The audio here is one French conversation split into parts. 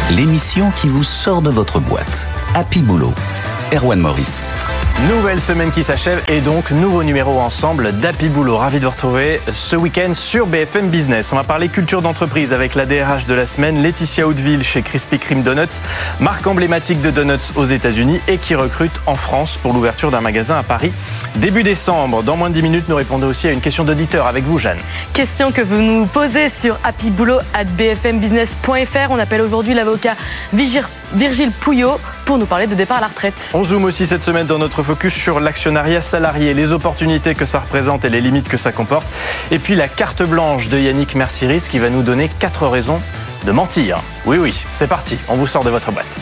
l'émission qui vous sort de votre boîte. Happy Boulot, Erwan Maurice. Nouvelle semaine qui s'achève et donc nouveau numéro ensemble d'Happy Boulot. Ravi de vous retrouver ce week-end sur BFM Business. On va parler culture d'entreprise avec la DRH de la semaine, Laetitia Hauteville chez Krispy Kreme Donuts, marque emblématique de donuts aux États-Unis et qui recrute en France pour l'ouverture d'un magasin à Paris début décembre. Dans moins de 10 minutes, nous répondons aussi à une question d'auditeur avec vous, Jeanne. Question que vous nous posez sur happyboulot@bfmbusiness.fr. On appelle aujourd'hui l'avocat Virgile Pouillot pour nous parler de départ à la retraite. On zoome aussi cette semaine dans notre focus sur l'actionnariat salarié, les opportunités que ça représente et les limites que ça comporte. Et puis la carte blanche de Yannick Mercieris qui va nous donner 4 raisons de mentir. Oui, c'est parti, on vous sort de votre boîte.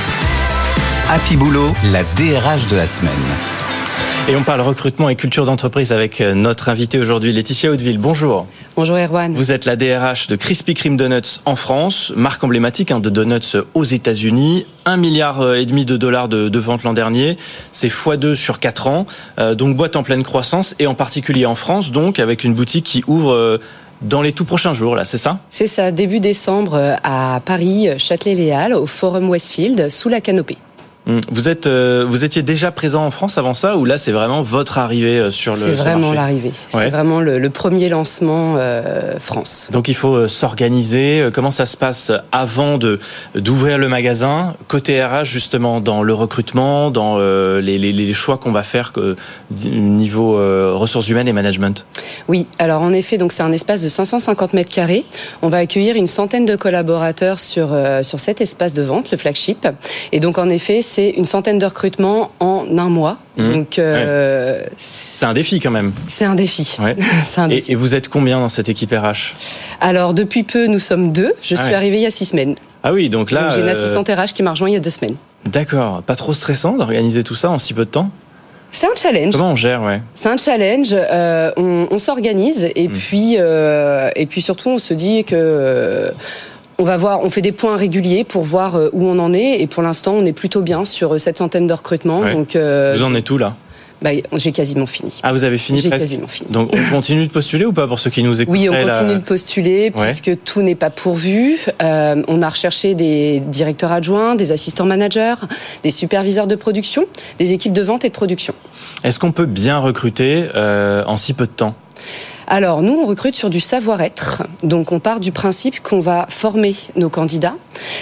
Happy Boulot, la DRH de la semaine. Et on parle recrutement et culture d'entreprise avec notre invitée aujourd'hui, Laetitia Hauteville. Bonjour. Bonjour Erwan. Vous êtes la DRH de Krispy Kreme Donuts en France, marque emblématique de donuts aux États-Unis. 1,5 milliard de ventes l'an dernier, c'est x2 sur 4 ans. Donc boîte en pleine croissance et en particulier en France, donc avec une boutique qui ouvre dans les tout prochains jours, là, c'est ça ? C'est ça, début décembre à Paris, Châtelet-Les Halles, au Forum Westfield, sous la canopée. Vous étiez déjà présent en France avant ça ou là c'est vraiment votre arrivée sur le marché ? C'est vraiment l'arrivée. Ouais. C'est vraiment le premier lancement France. Donc il faut s'organiser. Comment ça se passe avant d'ouvrir le magasin côté RH justement dans le recrutement, dans les choix qu'on va faire niveau ressources humaines et management ? Oui, alors en effet, donc c'est un espace de 550 mètres carrés. On va accueillir une centaine de collaborateurs sur cet espace de vente, le flagship. Et donc en effet, c'est une centaine de recrutements en un mois. Donc, c'est un défi quand même. C'est un défi. Ouais. C'est un défi. Et vous êtes combien dans cette équipe RH ? Alors, depuis peu, nous sommes 2. Je suis arrivée il y a 6 semaines. Ah oui, donc là... Donc, j'ai une assistante RH qui m'a rejoint il y a 2 semaines. D'accord. Pas trop stressant d'organiser tout ça en si peu de temps ? C'est un challenge. Comment on gère, ouais. C'est un challenge. On s'organise et puis surtout, on se dit que... on fait des points réguliers pour voir où on en est et pour l'instant on est plutôt bien sur cette centaine de recrutements. Ouais. Donc, vous en êtes où là ? J'ai quasiment fini. Ah, vous avez fini presque ? J'ai quasiment fini. Donc on continue de postuler ou pas pour ceux qui nous écoutent ? Oui, on continue de postuler puisque tout n'est pas pourvu. On a recherché des directeurs adjoints, des assistants managers, des superviseurs de production, des équipes de vente et de production. Est-ce qu'on peut bien recruter en si peu de temps ? Alors, nous, on recrute sur du savoir-être. Donc, on part du principe qu'on va former nos candidats.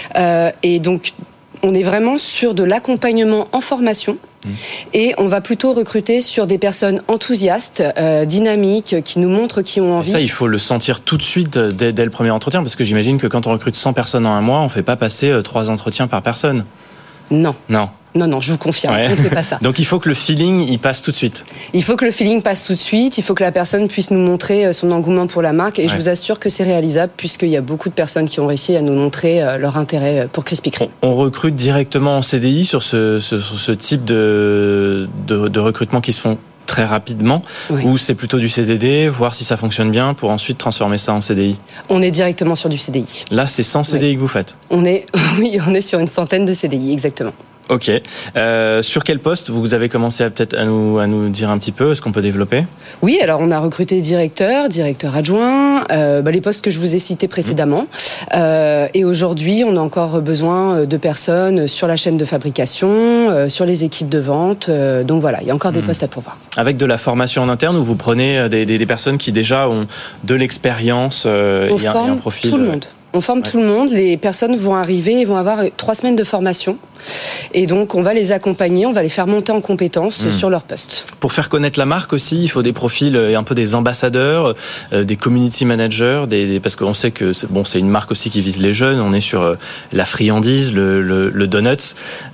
Et donc, on est vraiment sur de l'accompagnement en formation. Et on va plutôt recruter sur des personnes enthousiastes, dynamiques, qui nous montrent qui ont envie. Et ça, il faut le sentir tout de suite dès le premier entretien, parce que j'imagine que quand on recrute 100 personnes en un mois, on ne fait pas passer 3 entretiens par personne. Non. Non, je vous confirme, on ne fait pas ça. Donc il faut que le feeling, il passe tout de suite. Il faut que le feeling passe tout de suite, il faut que la personne puisse nous montrer son engouement pour la marque, et je vous assure que c'est réalisable, puisqu'il y a beaucoup de personnes qui ont réussi à nous montrer leur intérêt pour Krispy Kreme. On recrute directement en CDI sur ce type de recrutement qui se font très rapidement, ou c'est plutôt du CDD, voir si ça fonctionne bien pour ensuite transformer ça en CDI ? On est directement sur du CDI. Là, c'est 100 CDI que vous faites ? On est sur une centaine de CDI, exactement. Ok. Sur quel poste vous avez commencé à nous dire un petit peu ? Est-ce qu'on peut développer ? Oui, alors on a recruté directeur adjoint, les postes que je vous ai cités précédemment. Et aujourd'hui, on a encore besoin de personnes sur la chaîne de fabrication, sur les équipes de vente. Donc voilà, il y a encore des postes à pourvoir. Avec de la formation en interne, ou vous prenez des personnes qui déjà ont de l'expérience et un profil ? Tout le monde. On forme tout le monde. Les personnes vont arriver et vont avoir 3 semaines de formation. Et donc, on va les accompagner, on va les faire monter en compétences sur leur poste. Pour faire connaître la marque aussi, il faut des profils un peu des ambassadeurs, des community managers, parce qu'on sait que c'est une marque aussi qui vise les jeunes. On est sur la friandise, le donuts.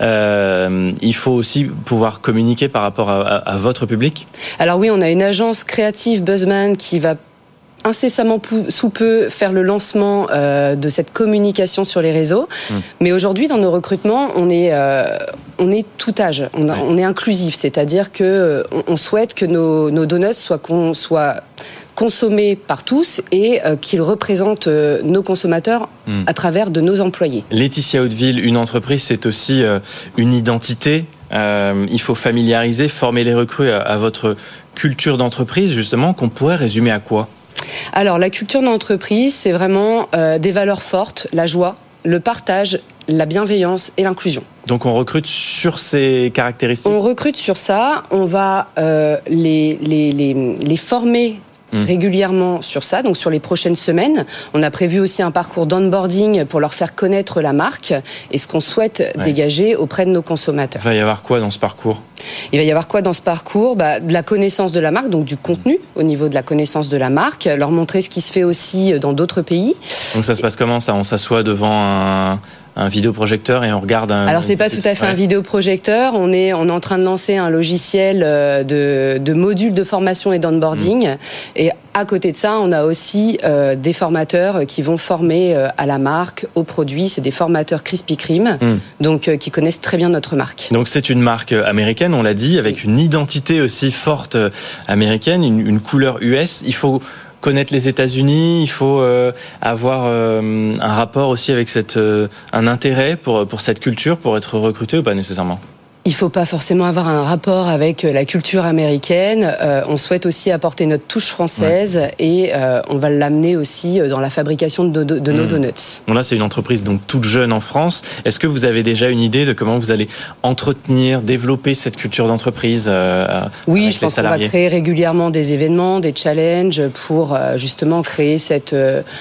Il faut aussi pouvoir communiquer par rapport à votre public. Alors oui, on a une agence créative Buzzman qui va incessamment sous peu faire le lancement de cette communication sur les réseaux. Mais aujourd'hui, dans nos recrutements, on est tout âge. On est inclusif, c'est-à-dire que on souhaite que nos donuts soient consommés par tous et qu'ils représentent nos consommateurs à travers de nos employés. Laetitia Hauteville, une entreprise, c'est aussi une identité. Il faut familiariser, former les recrues à votre culture d'entreprise, justement, qu'on pourrait résumer à quoi ? Alors, la culture d'entreprise, c'est vraiment des valeurs fortes, la joie, le partage la bienveillance et l'inclusion. Donc on recrute sur ces caractéristiques. On recrute sur ça, on va les former régulièrement sur ça, donc sur les prochaines semaines. On a prévu aussi un parcours d'onboarding pour leur faire connaître la marque et ce qu'on souhaite dégager auprès de nos consommateurs. Il va y avoir quoi dans ce parcours ? Il va y avoir quoi dans ce parcours ? De la connaissance de la marque, donc du contenu au niveau de la connaissance de la marque, leur montrer ce qui se fait aussi dans d'autres pays. Donc ça se passe comment ça ? On s'assoit devant un vidéoprojecteur et on regarde Alors c'est pas tout à fait un vidéoprojecteur, on est en train de lancer un logiciel de modules de formation et d'onboarding et à côté de ça, on a aussi des formateurs qui vont former à la marque, aux produits, c'est des formateurs Krispy Kreme, donc qui connaissent très bien notre marque. Donc c'est une marque américaine, on l'a dit, avec une identité aussi forte américaine, une couleur US, il faut connaître les États-Unis, il faut avoir un rapport aussi avec un intérêt pour cette culture, pour être recruté ou pas nécessairement ? Il ne faut pas forcément avoir un rapport avec la culture américaine. On souhaite aussi apporter notre touche française et on va l'amener aussi dans la fabrication de nos donuts. Bon là, c'est une entreprise donc toute jeune en France. Est-ce que vous avez déjà une idée de comment vous allez entretenir, développer cette culture d'entreprise Oui, je pense qu'on va créer régulièrement des événements, des challenges pour justement créer cet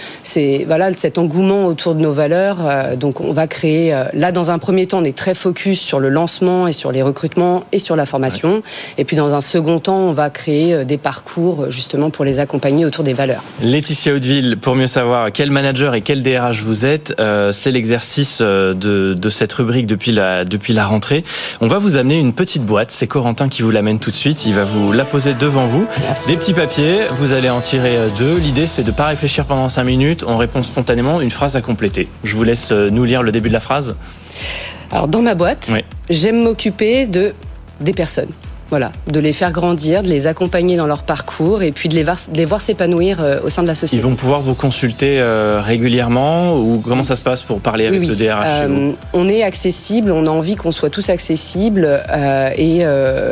engouement autour de nos valeurs. Donc on va créer, là dans un premier temps, on est très focus sur le lancement et sur les recrutements et sur la formation. Ouais. Et puis dans un second temps, on va créer des parcours justement pour les accompagner autour des valeurs. Laetitia Hauteville, pour mieux savoir quel manager et quel DRH vous êtes, c'est l'exercice de cette rubrique depuis la rentrée. On va vous amener une petite boîte, c'est Corentin qui vous l'amène tout de suite, il va vous la poser devant vous. Merci. Des petits papiers, vous allez en tirer 2. L'idée c'est de ne pas réfléchir pendant 5 minutes, on répond spontanément, une phrase à compléter. Je vous laisse nous lire le début de la phrase. Alors dans ma boîte, j'aime m'occuper des personnes. Voilà, de les faire grandir, de les accompagner dans leur parcours et puis de les voir s'épanouir au sein de la société. Ils vont pouvoir vous consulter régulièrement ou comment ça se passe pour parler avec le DRH chez vous ? On est accessible, on a envie qu'on soit tous accessibles et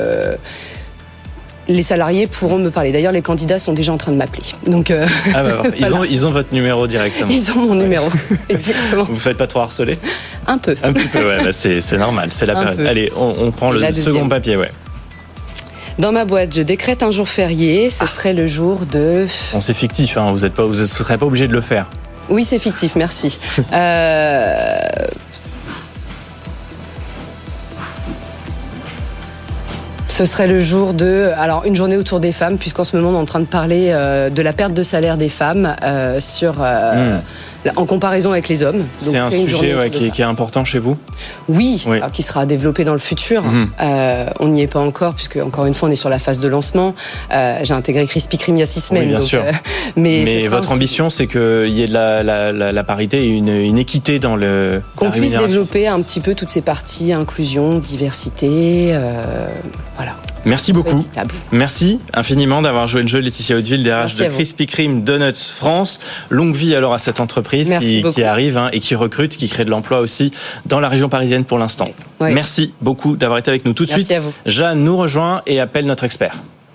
les salariés pourront me parler. D'ailleurs, les candidats sont déjà en train de m'appeler. Donc, ils ont votre numéro directement. Ils ont mon numéro, exactement. Vous ne faites pas trop harceler ? Un peu. Un petit peu, c'est normal, c'est la période. Allez, on prend le second papier, Dans ma boîte, je décrète un jour férié. Ce serait le jour de... Bon, c'est fictif, hein, vous ne serez pas obligé de le faire. Oui, c'est fictif, merci. Ce serait le jour une journée autour des femmes, puisqu'en ce moment on est en train de parler de la perte de salaire des femmes en comparaison avec les hommes. Donc, c'est un sujet qui est important chez vous ? Oui. Alors, qui sera développé dans le futur. On n'y est pas encore, puisque encore une fois on est sur la phase de lancement. J'ai intégré Krispy Kreme il y a 6 semaines. Oui, bien sûr. Mais votre ambition, c'est qu'il y ait de la parité et une équité dans le... Qu'on puisse développer un petit peu toutes ces parties, inclusion, diversité, voilà. Merci beaucoup. Merci infiniment d'avoir joué le jeu, Laetitia Hauteville, DRH de Krispy Kreme Donuts France. Longue vie alors à cette entreprise qui arrive et qui recrute, qui crée de l'emploi aussi dans la région parisienne pour l'instant. Oui. Merci beaucoup d'avoir été avec nous tout de suite. À vous. Jeanne nous rejoint et appelle notre expert.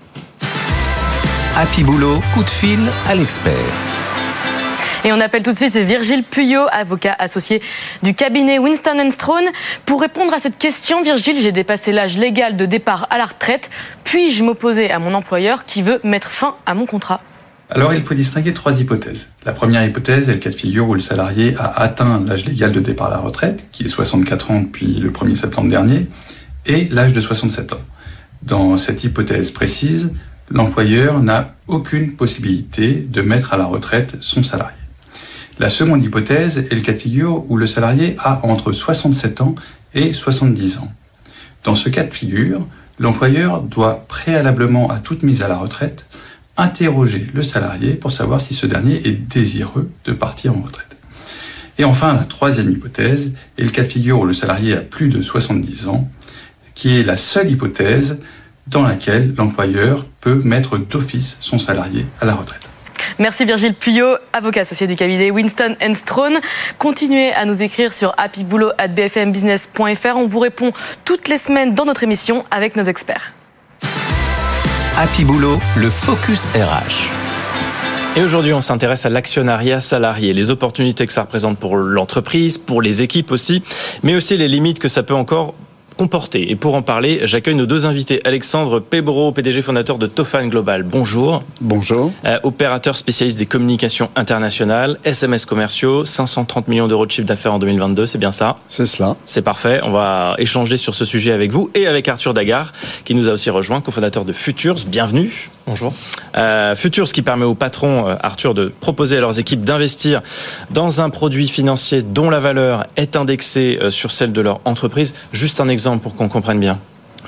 Happy Boulot, coup de fil à l'expert. Et on appelle tout de suite Virgile Puyot, avocat associé du cabinet Winston & Strawn. Pour répondre à cette question, Virgile, j'ai dépassé l'âge légal de départ à la retraite. Puis-je m'opposer à mon employeur qui veut mettre fin à mon contrat ? Alors, il faut distinguer 3 hypothèses. La première hypothèse est le cas de figure où le salarié a atteint l'âge légal de départ à la retraite, qui est 64 ans depuis le 1er septembre dernier, et l'âge de 67 ans. Dans cette hypothèse précise, l'employeur n'a aucune possibilité de mettre à la retraite son salarié. La seconde hypothèse est le cas de figure où le salarié a entre 67 ans et 70 ans. Dans ce cas de figure, l'employeur doit préalablement à toute mise à la retraite interroger le salarié pour savoir si ce dernier est désireux de partir en retraite. Et enfin, la troisième hypothèse est le cas de figure où le salarié a plus de 70 ans, qui est la seule hypothèse dans laquelle l'employeur peut mettre d'office son salarié à la retraite. Merci Virgile Puyot, avocat associé du cabinet Winston & Strawn. Continuez à nous écrire sur happyboulot@bfmbusiness.fr. On vous répond toutes les semaines dans notre émission avec nos experts. Happy Boulot, le Focus RH. Et aujourd'hui, on s'intéresse à l'actionnariat salarié, les opportunités que ça représente pour l'entreprise, pour les équipes aussi, mais aussi les limites que ça peut encore comporter. Et pour en parler, j'accueille nos deux invités. Alexandre Pebro, PDG fondateur de Tofan Global. Bonjour. Bonjour. Opérateur spécialiste des communications internationales, SMS commerciaux, 530 millions d'euros de chiffre d'affaires en 2022, c'est bien ça ? C'est cela. C'est parfait. On va échanger sur ce sujet avec vous et avec Arthur Dagard, qui nous a aussi rejoint, cofondateur de Futures. Bienvenue. Bonjour. Futures, qui permet aux patrons, Arthur, de proposer à leurs équipes d'investir dans un produit financier dont la valeur est indexée sur celle de leur entreprise. Juste un exemple pour qu'on comprenne bien.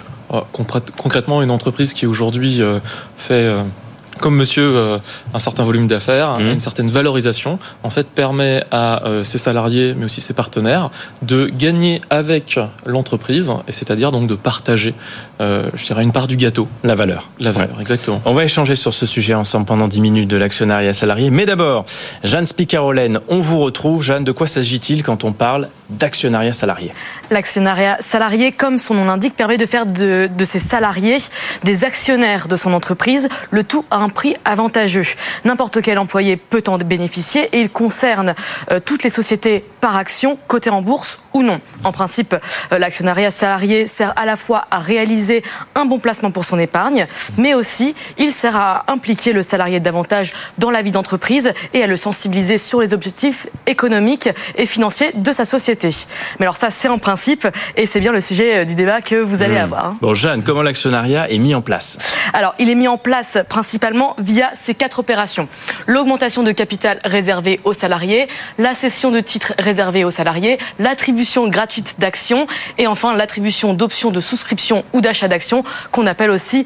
Concrètement, une entreprise qui aujourd'hui fait... comme monsieur, un certain volume d'affaires, une certaine valorisation, en fait, permet à ses salariés, mais aussi ses partenaires, de gagner avec l'entreprise, et c'est-à-dire donc de partager, je dirais, une part du gâteau. La valeur. La valeur, ouais. Exactement. On va échanger sur ce sujet ensemble pendant 10 minutes de l'actionnariat salarié. Mais d'abord, Jeanne Spicarolène, on vous retrouve. Jeanne, de quoi s'agit-il quand on parle d'actionnariat salarié ? L'actionnariat salarié, comme son nom l'indique, permet de faire de ses salariés des actionnaires de son entreprise, le tout à un prix avantageux. N'importe quel employé peut en bénéficier et il concerne toutes les sociétés par action, cotées en bourse ou non. En principe, l'actionnariat salarié sert à la fois à réaliser un bon placement pour son épargne, mais aussi il sert à impliquer le salarié davantage dans la vie d'entreprise et à le sensibiliser sur les objectifs économiques et financiers de sa société. Mais alors ça, c'est en principe et c'est bien le sujet du débat que vous allez avoir. Bon, Jeanne, comment l'actionnariat est mis en place ? Alors, il est mis en place principalement via ces 4 opérations. L'augmentation de capital réservée aux salariés, la cession de titres réservés aux salariés, l'attribution gratuite d'actions et enfin l'attribution d'options de souscription ou d'achat d'actions qu'on appelle aussi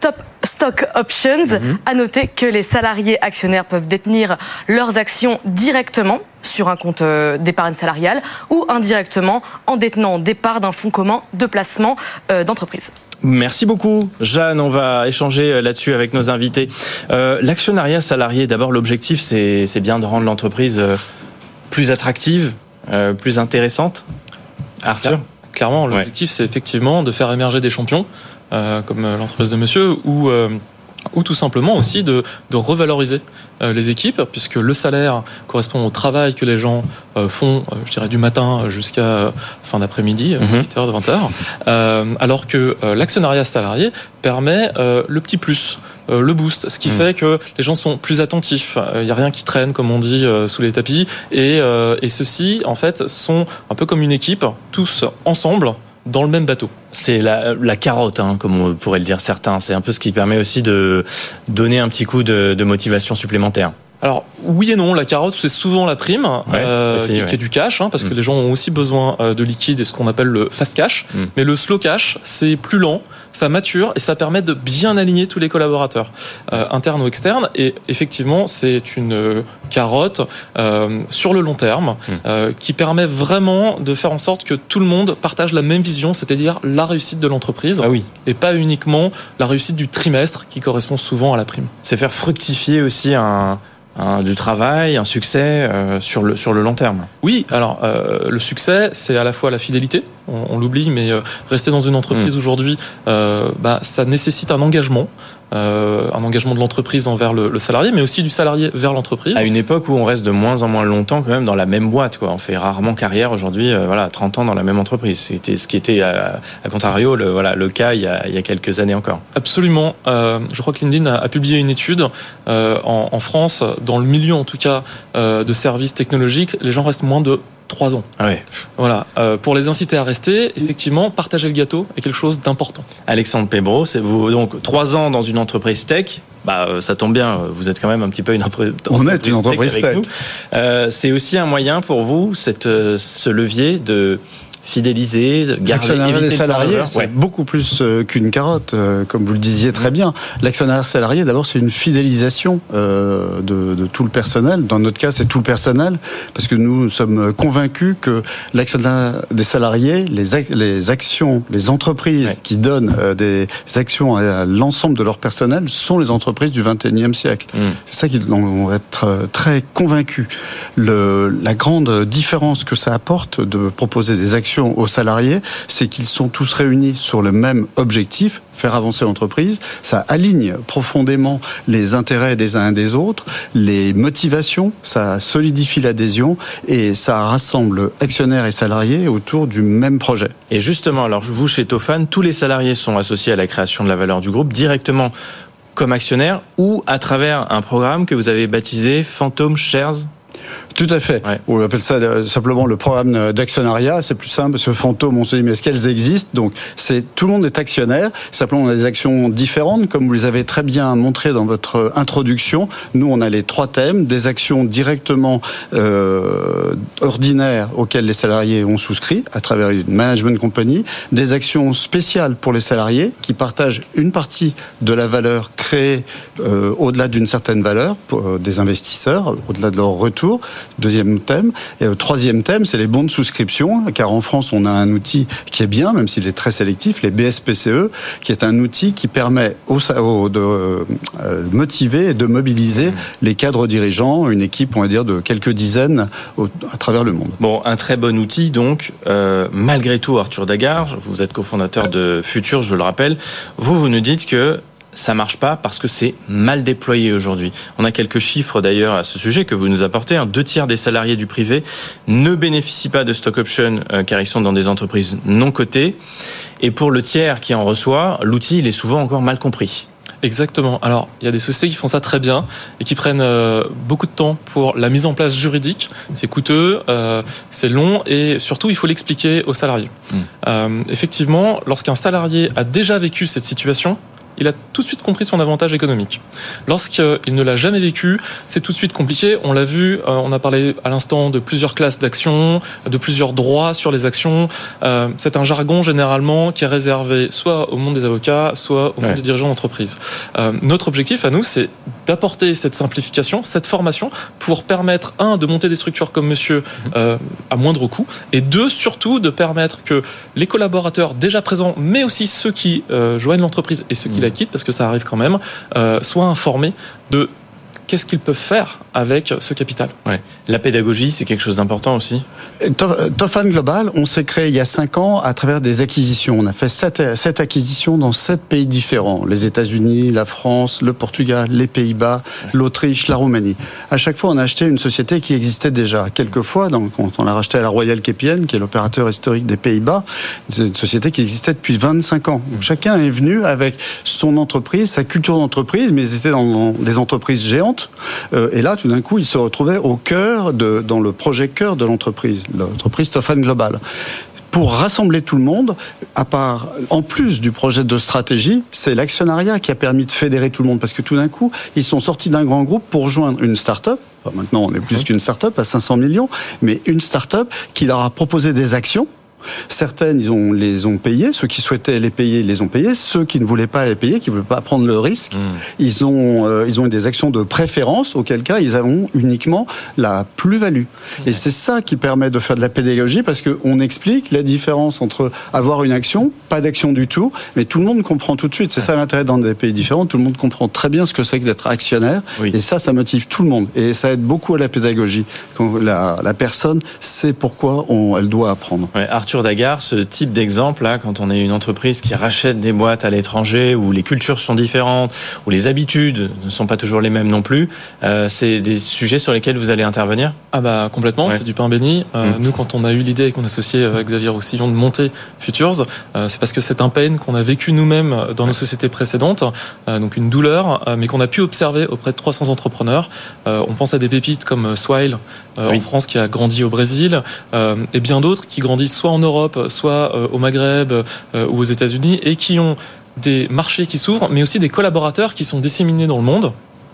stock options. À noter que les salariés actionnaires peuvent détenir leurs actions directement sur un compte d'épargne salariale ou indirectement en détenant des parts d'un fonds commun de placement d'entreprise. Merci beaucoup, Jeanne. On va échanger là-dessus avec nos invités. L'actionnariat salarié, d'abord, l'objectif, c'est bien de rendre l'entreprise plus attractive, plus intéressante. Arthur ? Clairement, l'objectif, c'est effectivement de faire émerger des champions, comme l'entreprise de monsieur, ou tout simplement aussi de revaloriser les équipes, puisque le salaire correspond au travail que les gens font, je dirais, du matin jusqu'à fin d'après-midi, 8h, 20h, alors que l'actionnariat salarié permet le petit plus, le boost, ce qui fait que les gens sont plus attentifs. Il n'y a rien qui traîne, comme on dit, sous les tapis, et ceux-ci, en fait, sont un peu comme une équipe, tous ensemble, dans le même bateau. C'est la carotte, comme on pourrait le dire certains. C'est un peu ce qui permet aussi de donner un petit coup de motivation supplémentaire. Alors, oui et non. La carotte, c'est souvent la prime, qui est du cash, parce que les gens ont aussi besoin de liquide et ce qu'on appelle le fast cash. Mais le slow cash, c'est plus lent, ça mature et ça permet de bien aligner tous les collaborateurs, internes ou externes. Et effectivement, c'est une carotte sur le long terme qui permet vraiment de faire en sorte que tout le monde partage la même vision, c'est-à-dire la réussite de l'entreprise, et pas uniquement la réussite du trimestre qui correspond souvent à la prime. C'est faire fructifier aussi du travail, un succès sur le long terme. Oui, alors le succès, c'est à la fois la fidélité, on l'oublie, mais rester dans une entreprise aujourd'hui, ça nécessite un engagement de l'entreprise envers le salarié, mais aussi du salarié vers l'entreprise. À une époque où on reste de moins en moins longtemps quand même dans la même boîte, quoi. On fait rarement carrière aujourd'hui, 30 ans dans la même entreprise. C'était ce qui était à contrario le cas il y a quelques années encore. Absolument. Je crois que LinkedIn a publié une étude en France, dans le milieu en tout cas de services technologiques, les gens restent moins de 3 ans. Voilà. Pour les inciter à rester, effectivement, partager le gâteau est quelque chose d'important. Alexandre Pebro, c'est vous, donc 3 ans dans une entreprise tech. Ça tombe bien, vous êtes quand même un petit peu une entreprise tech. On est une entreprise tech. C'est aussi un moyen pour vous, ce levier de fidéliser, de garder, éviter les salariés, c'est beaucoup plus qu'une carotte, comme vous le disiez très bien. L'actionnariat salarié, d'abord, c'est une fidélisation de tout le personnel. Dans notre cas, c'est tout le personnel, parce que nous sommes convaincus que l'actionnariat des salariés, les actions, les entreprises qui donnent des actions à l'ensemble de leur personnel sont les entreprises du XXIe siècle. C'est ça qu'ils vont être très convaincus. La grande différence que ça apporte de proposer des actions satisfaction aux salariés, c'est qu'ils sont tous réunis sur le même objectif, faire avancer l'entreprise. Ça aligne profondément les intérêts des uns et des autres, les motivations, ça solidifie l'adhésion et ça rassemble actionnaires et salariés autour du même projet. Et justement, alors vous, chez Tofan, tous les salariés sont associés à la création de la valeur du groupe directement comme actionnaires ou à travers un programme que vous avez baptisé Phantom Shares. Tout à fait. Ouais. On appelle ça simplement le programme d'actionnariat. C'est plus simple parce que fantôme, on se dit mais est-ce qu'elles existent? Donc tout le monde est actionnaire. Simplement on a des actions différentes, comme vous les avez très bien montré dans votre introduction. Nous on a les 3 thèmes, des actions directement ordinaires auxquelles les salariés ont souscrit à travers une management company, des actions spéciales pour les salariés qui partagent une partie de la valeur créée au-delà d'une certaine valeur pour des investisseurs, au-delà de leur retour. Deuxième thème. Et le troisième thème, c'est les bons de souscription, car en France, on a un outil qui est bien, même s'il est très sélectif, les BSPCE, qui est un outil qui permet de motiver et de mobiliser les cadres dirigeants, une équipe, on va dire, de quelques dizaines à travers le monde. Bon, un très bon outil, donc, malgré tout, Arthur Dagard, vous êtes cofondateur de Futur, je le rappelle, vous nous dites que ça marche pas parce que c'est mal déployé aujourd'hui. On a quelques chiffres d'ailleurs à ce sujet que vous nous apportez. 2/3 des salariés du privé ne bénéficient pas de stock option car ils sont dans des entreprises non cotées. Et pour le tiers qui en reçoit, l'outil il est souvent encore mal compris. Exactement. Alors, il y a des sociétés qui font ça très bien et qui prennent beaucoup de temps pour la mise en place juridique. C'est coûteux, c'est long et surtout, il faut l'expliquer aux salariés. Effectivement, lorsqu'un salarié a déjà vécu cette situation, il a tout de suite compris son avantage économique. Lorsqu'il ne l'a jamais vécu, c'est tout de suite compliqué. On l'a vu, on a parlé à l'instant de plusieurs classes d'actions, de plusieurs droits sur les actions. C'est un jargon généralement qui est réservé soit au monde des avocats, soit au monde des dirigeants d'entreprise. Notre objectif à nous, c'est d'apporter cette simplification, cette formation pour permettre, de monter des structures comme Monsieur à moindre coût, et 2, surtout de permettre que les collaborateurs déjà présents, mais aussi ceux qui joignent l'entreprise et ceux qui la quittent, parce que ça arrive quand même, soient informés de qu'est-ce qu'ils peuvent faire avec ce capital. Ouais. La pédagogie, c'est quelque chose d'important aussi. Tofan Global, on s'est créé il y a 5 ans à travers des acquisitions. On a fait 7 acquisitions dans 7 pays différents. Les États-Unis, la France, le Portugal, les Pays-Bas, l'Autriche, la Roumanie. À chaque fois, on a acheté une société qui existait déjà. Quelquefois, quand on l'a racheté à la Royal KPN, qui est l'opérateur historique des Pays-Bas, c'est une société qui existait depuis 25 ans. Donc, chacun est venu avec son entreprise, sa culture d'entreprise, mais ils étaient dans des entreprises géantes. Et là, tout d'un coup, ils se retrouvaient au cœur dans le projet cœur de l'entreprise Tofan Global. Pour rassembler tout le monde, en plus du projet de stratégie, c'est l'actionnariat qui a permis de fédérer tout le monde. Parce que tout d'un coup, ils sont sortis d'un grand groupe pour joindre une start-up. Enfin, maintenant, on est plus qu'une start-up à 500 millions, mais une start-up qui leur a proposé des actions. Certaines, les ont payées. Ceux qui souhaitaient les payer, les ont payées. Ceux qui ne voulaient pas les payer, qui ne voulaient pas prendre le risque, ils ont eu des actions de préférence, auquel cas, ils ont uniquement la plus-value. Et c'est ça qui permet de faire de la pédagogie, parce qu'on explique la différence entre avoir une action, pas d'action du tout, mais tout le monde comprend tout de suite. C'est ça l'intérêt dans des pays différents. Tout le monde comprend très bien ce que c'est que d'être actionnaire. Oui. Et ça motive tout le monde. Et ça aide beaucoup à la pédagogie. Quand la personne sait pourquoi elle doit apprendre. Ouais, Arthur Dagard, ce type d'exemple là, quand on est une entreprise qui rachète des boîtes à l'étranger, où les cultures sont différentes, où les habitudes ne sont pas toujours les mêmes non plus, c'est des sujets sur lesquels vous allez intervenir? Ah bah complètement, c'est du pain béni. Nous, quand on a eu l'idée avec mon associé Xavier Roussillon de monter Futures, c'est parce que c'est un pain qu'on a vécu nous-mêmes dans nos sociétés précédentes, donc une douleur, mais qu'on a pu observer auprès de 300 entrepreneurs. On pense à des pépites comme Swile en France, qui a grandi au Brésil, et bien d'autres qui grandissent soit en Europe, soit au Maghreb ou aux États-Unis, et qui ont des marchés qui s'ouvrent, mais aussi des collaborateurs qui sont disséminés dans le monde.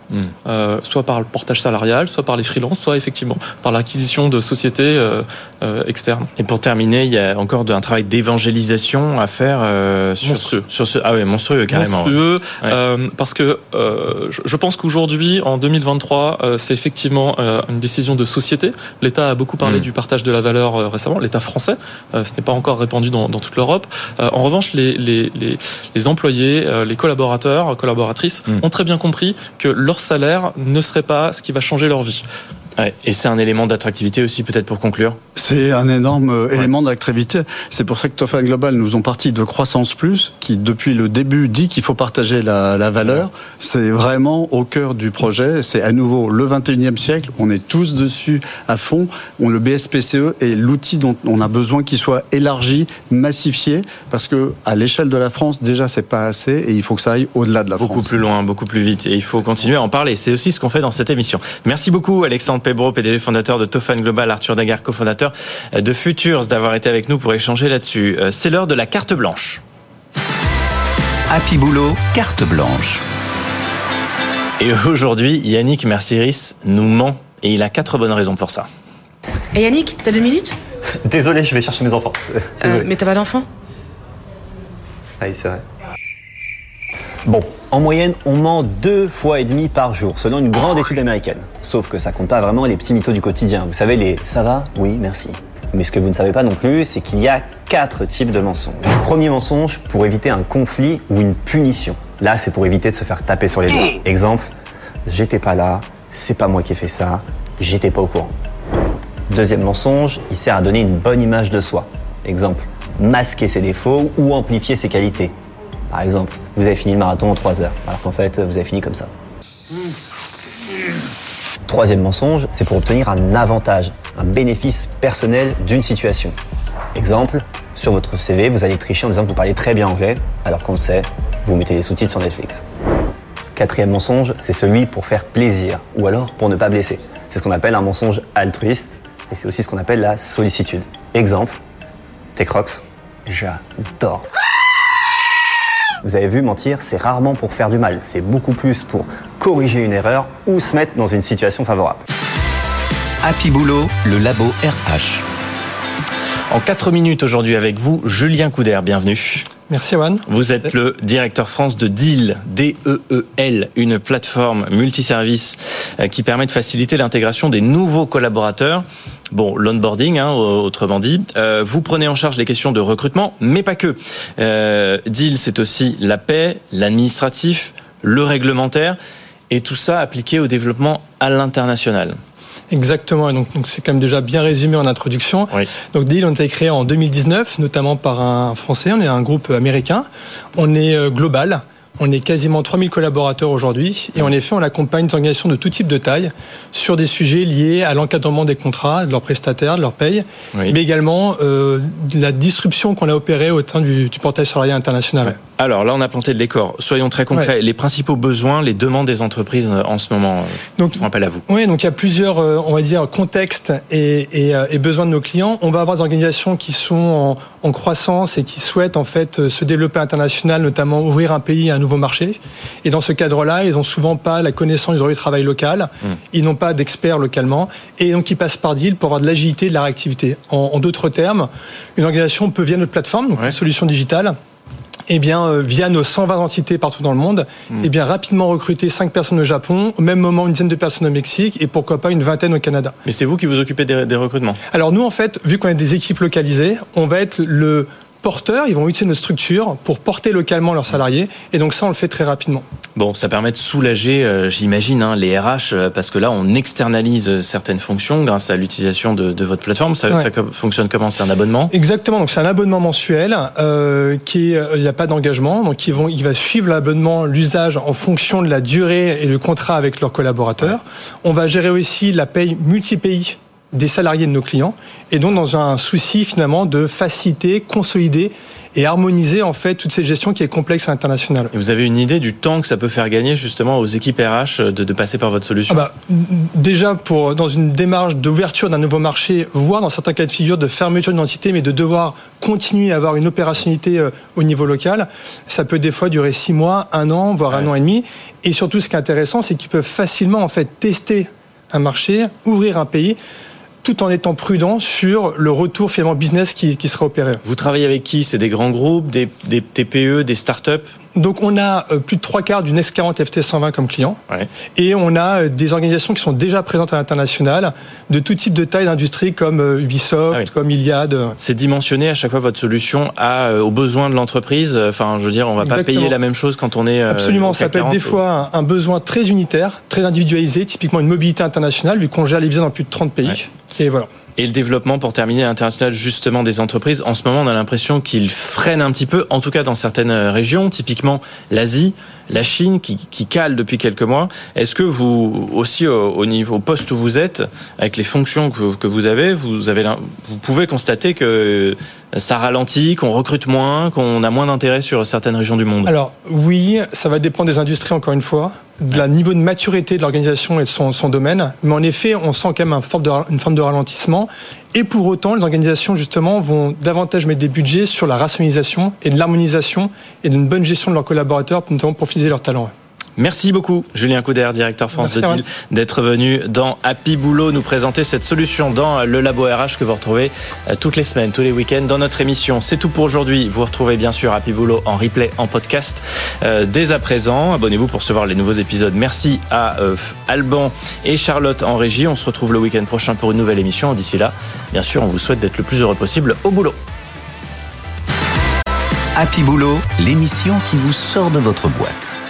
Soit par le portage salarial, soit par les freelances, soit effectivement par l'acquisition de sociétés externes. Et pour terminer, il y a encore un travail d'évangélisation à faire monstrueux. Sur ce. Ah oui, monstrueux carrément. Monstrueux, parce que je pense qu'aujourd'hui, en 2023, c'est effectivement une décision de société. L'État a beaucoup parlé du partage de la valeur récemment, l'État français. Ce n'est pas encore répandu dans toute l'Europe. En revanche, les employés, les collaborateurs, collaboratrices ont très bien compris que leur salaire ne serait pas ce qui va changer leur vie. Ouais, et c'est un élément d'attractivité aussi, peut-être pour conclure. C'est un énorme élément d'activité. C'est pour ça que Tofan Global nous ont parti de Croissance Plus, qui depuis le début dit qu'il faut partager la valeur. C'est vraiment au cœur du projet. C'est à nouveau le 21e siècle. On est tous dessus à fond. Le BSPCE est l'outil dont on a besoin qu'il soit élargi, massifié, parce que à l'échelle de la France, déjà, c'est pas assez et il faut que ça aille au-delà de la France. Beaucoup plus loin, beaucoup plus vite. Et il faut continuer à en parler. C'est aussi ce qu'on fait dans cette émission. Merci beaucoup, Alexandre Pébreau, PDG fondateur de Tofan Global, Arthur Daguerre, cofondateur de Futures, d'avoir été avec nous pour échanger là-dessus. C'est l'heure de la carte blanche. Happy Boulot, carte blanche. Et aujourd'hui, Yannick Mercieris nous ment. Et il a 4 bonnes raisons pour ça. Et Yannick, t'as 2 minutes ? Désolé, je vais chercher mes enfants. Mais t'as pas d'enfants ? Ah oui, c'est vrai. Bon, en moyenne, on ment 2,5 fois par jour, selon une grande étude américaine. Sauf que ça compte pas vraiment les petits mythos du quotidien. Vous savez, les « ça va ? Oui, merci ». Mais ce que vous ne savez pas non plus, c'est qu'il y a 4 types de mensonges. Le premier mensonge pour éviter un conflit ou une punition. Là, c'est pour éviter de se faire taper sur les doigts. Exemple, j'étais pas là, c'est pas moi qui ai fait ça, j'étais pas au courant. Deuxième mensonge, il sert à donner une bonne image de soi. Exemple, masquer ses défauts ou amplifier ses qualités. Par exemple, vous avez fini le marathon en 3 heures, alors qu'en fait, vous avez fini comme ça. Troisième mensonge, c'est pour obtenir un avantage, un bénéfice personnel d'une situation. Exemple, sur votre CV, vous allez tricher en disant que vous parlez très bien anglais, alors qu'on le sait, vous mettez les sous-titres sur Netflix. Quatrième mensonge, c'est celui pour faire plaisir, ou alors pour ne pas blesser. C'est ce qu'on appelle un mensonge altruiste, et c'est aussi ce qu'on appelle la sollicitude. Exemple, tes Crocs, j'adore. Vous avez vu, mentir, c'est rarement pour faire du mal. C'est beaucoup plus pour corriger une erreur ou se mettre dans une situation favorable. Happy Boulot, le labo RH. En 4 minutes aujourd'hui avec vous, Julien Couder, bienvenue. Merci Juan. Vous êtes le directeur France de Deal, D-E-E-L, une plateforme multiservice qui permet de faciliter l'intégration des nouveaux collaborateurs. Bon, l'onboarding, autrement dit. Vous prenez en charge les questions de recrutement, mais pas que. Deal, c'est aussi la paie, l'administratif, le réglementaire, et tout ça appliqué au développement à l'international. Exactement, et donc c'est quand même déjà bien résumé en introduction. Oui. Donc Deal, on a été créé en 2019, notamment par un Français, on est un groupe américain, on est global. On est quasiment 3000 collaborateurs aujourd'hui et en effet, on accompagne des organisations de tout type de taille sur des sujets liés à l'encadrement des contrats, de leurs prestataires, de leur paye, mais également de la disruption qu'on a opérée au sein du portail salarial international. Ouais. Alors là, on a planté le décor. Soyons très concrets. Ouais. Les principaux besoins, les demandes des entreprises en ce moment font appel à vous. Oui, donc il y a plusieurs, on va dire, contextes et besoins de nos clients. On va avoir des organisations qui sont en croissance et qui souhaitent en fait se développer à l'international, notamment ouvrir un pays à un nouveau marché. Et dans ce cadre-là, ils n'ont souvent pas la connaissance du droit du travail local. Ils n'ont pas d'experts localement. Et donc, ils passent par Deal pour avoir de l'agilité et de la réactivité. En d'autres termes, une organisation peut, via notre plateforme, donc une solution digitale, via nos 120 entités partout dans le monde, rapidement recruter 5 personnes au Japon, au même moment une dizaine de personnes au Mexique et pourquoi pas une vingtaine au Canada. Mais c'est vous qui vous occupez des recrutements ? Alors nous, en fait, vu qu'on a des équipes localisées, on va être le porteur, ils vont utiliser nos structures pour porter localement leurs salariés et donc ça, on le fait très rapidement. Bon, ça permet de soulager, j'imagine, les RH, parce que là, on externalise certaines fonctions grâce à l'utilisation de votre plateforme. Ça fonctionne comment ? C'est un abonnement ? Exactement, donc c'est un abonnement mensuel il n'y a pas d'engagement, donc il va suivre l'abonnement, l'usage en fonction de la durée et le contrat avec leurs collaborateurs. Ouais. On va gérer aussi la paye multi-pays des salariés de nos clients, et donc dans un souci finalement de faciliter, consolider et harmoniser en fait toute cette gestion qui est complexe à l'international. Et vous avez une idée du temps que ça peut faire gagner justement aux équipes RH de passer par votre solution ? Déjà dans une démarche d'ouverture d'un nouveau marché, voire dans certains cas de figure de fermeture d'une entité, mais de devoir continuer à avoir une opérationnalité au niveau local, ça peut des fois durer 6 mois, 1 an, voire 1 an et demi. Et surtout, ce qui est intéressant, c'est qu'ils peuvent facilement en fait tester un marché, ouvrir un pays, tout en étant prudent sur le retour finalement business qui sera opéré. Vous travaillez avec qui ? C'est des grands groupes, des TPE, des startups ? Donc on a plus de 3/4 du Next 40 FT120 comme client. Ouais. Et on a des organisations qui sont déjà présentes à l'international, de tout type de taille d'industrie comme Ubisoft, comme Iliad. C'est dimensionné à chaque fois votre solution aux besoins de l'entreprise. Enfin, je veux dire, on va pas payer la même chose quand on est Absolument, ça peut être des fois un besoin très unitaire, très individualisé, typiquement une mobilité internationale, vu qu'on gère les visas dans plus de 30 pays. Ouais. Et voilà. Et le développement, pour terminer, international justement des entreprises, en ce moment on a l'impression qu'il freine un petit peu, en tout cas dans certaines régions, typiquement l'Asie, la Chine qui cale depuis quelques mois. Est-ce que vous aussi au niveau poste où vous êtes, avec les fonctions que vous avez, vous pouvez constater que ça ralentit, qu'on recrute moins, qu'on a moins d'intérêt sur certaines régions du monde? Alors oui, ça va dépendre des industries encore une fois, de la niveau de maturité de l'organisation et de son domaine. Mais en effet, on sent quand même une forme de ralentissement. Et pour autant, les organisations justement vont davantage mettre des budgets sur la rationalisation et de l'harmonisation et d'une bonne gestion de leurs collaborateurs, notamment pour fidéliser leurs talents. Merci beaucoup, Julien Couder, directeur France de Deal, d'être venu dans Happy Boulot nous présenter cette solution dans le Labo RH que vous retrouvez toutes les semaines, tous les week-ends dans notre émission. C'est tout pour aujourd'hui. Vous retrouvez bien sûr Happy Boulot en replay, en podcast dès à présent. Abonnez-vous pour recevoir les nouveaux épisodes. Merci à Alban et Charlotte en régie. On se retrouve le week-end prochain pour une nouvelle émission. D'ici là, bien sûr, on vous souhaite d'être le plus heureux possible au boulot. Happy Boulot, l'émission qui vous sort de votre boîte.